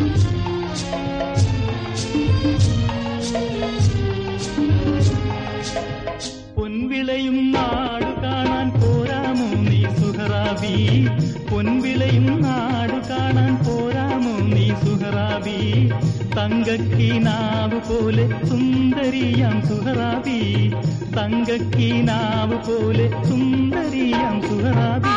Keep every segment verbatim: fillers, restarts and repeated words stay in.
പൊൻവിളയും നാടു കാണാൻ പോരാമോ നീ സുഹറാബി, പൊൻവിളയും നാടു കാണാൻ പോരാമോ നീ സുഹറാബി, തങ്കക്കീനാവ് പോലെ സുന്ദരിയാം സുഹറാബി, തങ്കക്കീനാവ് പോലെ സുന്ദരിയാം സുഹറാബി.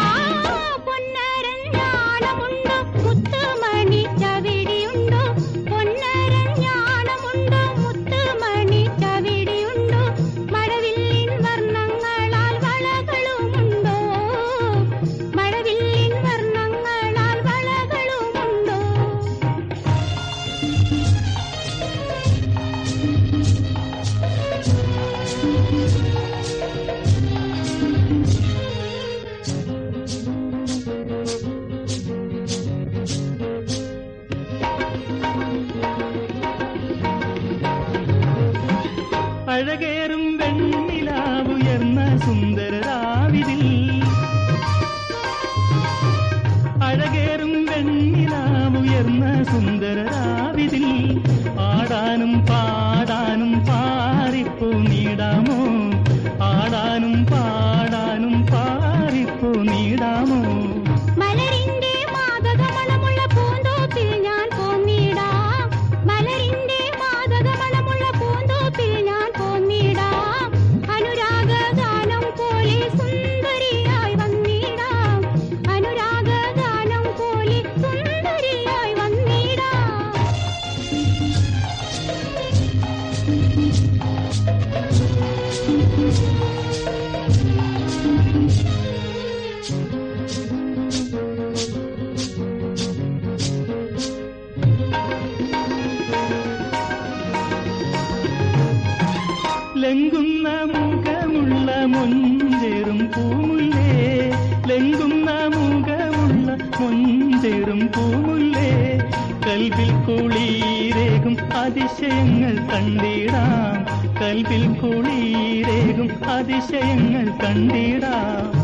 അഴകേറും വെണ്ണിലാവുയർന്ന സുന്ദരരാവിതിൽ, അഴകേറും വെണ്ണിലാവുയർന്ന സുന്ദരരാവിതിൽ, ആടാനും പാടാനും പാറിപ്പോ നീടാമോ, ആടാനും പാടാനും പാറിപ്പോ നീടാമോ. ലംഘുന്ന മുഖമുള്ള മൊഞ്ചേറും പൂമുല്ലേ, ലംഘുന്ന മുഖമുള്ള മൊഞ്ചേറും പൂമുല്ലേ, കൽവിൽ കുളിരേകും അതിശയങ്ങൾ കണ്ടിടാം, കൽവിൽ കുളിരേകും അതിശയങ്ങൾ കണ്ടിടാം.